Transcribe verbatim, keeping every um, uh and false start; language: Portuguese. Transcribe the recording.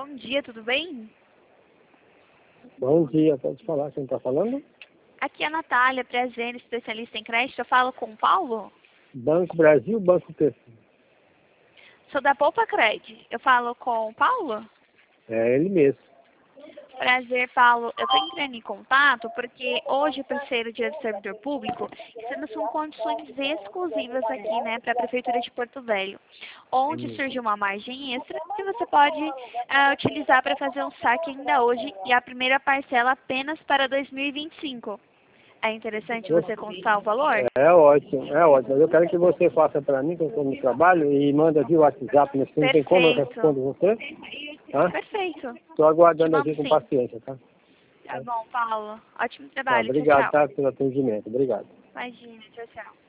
Bom dia, tudo bem? Bom dia, pode falar, quem está falando? Aqui é a Natália, Prezene, especialista em crédito. Eu falo com o Paulo? Banco Brasil, Banco P C. Sou da Poupa Cred. Eu falo com o Paulo? É ele mesmo. Prazer, Paulo. Eu estou entrando em contato porque hoje, por ser o dia do servidor público, estamos com condições exclusivas aqui, né, para a Prefeitura de Porto Velho, onde Hum. surgiu uma margem extra que você pode ah, utilizar para fazer um saque ainda hoje e a primeira parcela apenas para dois mil e vinte e cinco. É interessante você constar o valor? É ótimo, é ótimo. Eu quero que você faça para mim, que eu estou no trabalho, e manda via WhatsApp, mas não tem como eu respondo você. Tá? Perfeito. Estou aguardando Te aqui mando com sim. paciência, tá? Tá bom, Paulo. Ótimo Tá, trabalho. Tchau, obrigado, tchau. tá, pelo atendimento. Obrigado. Imagina. Tchau, tchau.